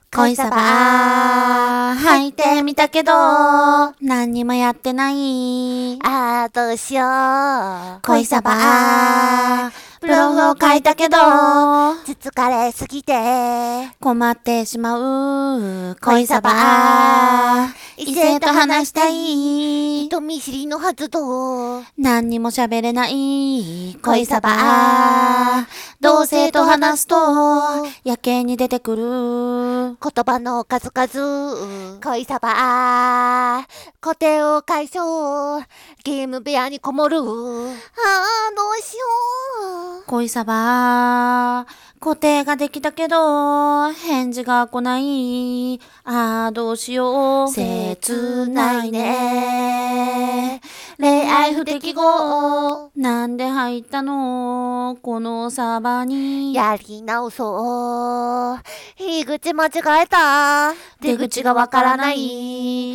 恋サバ入ってみたけど何にもやってない。 どうしよう。 恋サバブログを書いたけど疲れすぎて困ってしまう。恋サバ異性と話したい。 人見知りの発動何にも喋れない恋サバ。同性と話すと夜景に出てくる言葉の数々。恋サバ固定を解消。ゲーム部屋にこもる。どうしよう。 恋サバ固定ができたけど返事が来ない。どうしよう。切ないね。恋愛不適合。なんで入ったのこのサバに。 やり直そう。入り口間違えた。 出口がわからない。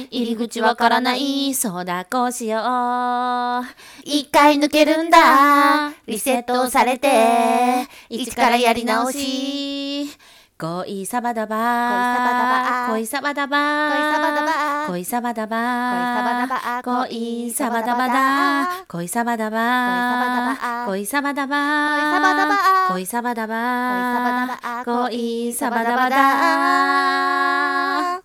入り口わからない。そうだこうしよう。一回抜けるんだ。リセットされて一からやり直し。恋サバダバ恋サバダバ恋サバダバ恋サバダバだ恋サバダバ恋サバダバ恋サバダバ恋サバダバだ